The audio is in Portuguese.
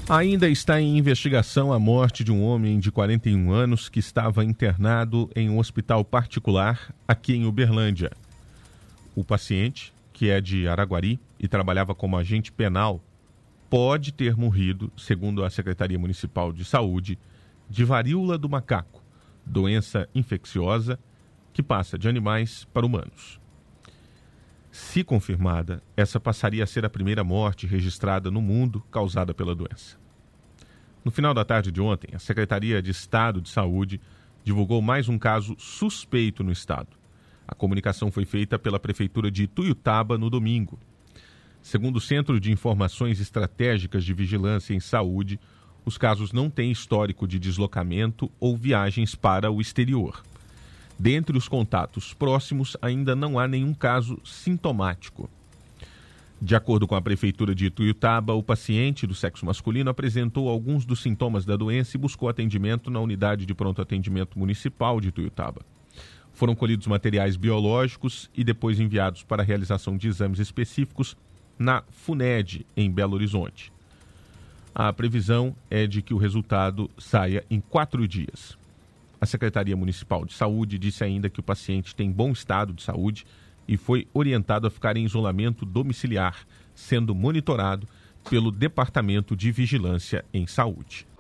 Ainda está em investigação a morte de um homem de 41 anos que estava internado em um hospital particular aqui em Uberlândia. O paciente, que é de Araguari e trabalhava como agente penal, pode ter morrido, segundo a Secretaria Municipal de Saúde, de varíola do macaco, doença infecciosa que passa de animais para humanos. Se confirmada, essa passaria a ser a primeira morte registrada no mundo causada pela doença. No final da tarde de ontem, a Secretaria de Estado de Saúde divulgou mais um caso suspeito no estado. A comunicação foi feita pela Prefeitura de Ituiutaba no domingo. Segundo o Centro de Informações Estratégicas de Vigilância em Saúde, os casos não têm histórico de deslocamento ou viagens para o exterior. Dentre os contatos próximos, ainda não há nenhum caso sintomático. De acordo com a Prefeitura de Ituiutaba, o paciente do sexo masculino apresentou alguns dos sintomas da doença e buscou atendimento na Unidade de Pronto Atendimento Municipal de Ituiutaba. Foram colhidos materiais biológicos e depois enviados para a realização de exames específicos na FUNED, em Belo Horizonte. A previsão é de que o resultado saia em 4 dias. A Secretaria Municipal de Saúde disse ainda que o paciente tem bom estado de saúde e foi orientado a ficar em isolamento domiciliar, sendo monitorado pelo Departamento de Vigilância em Saúde.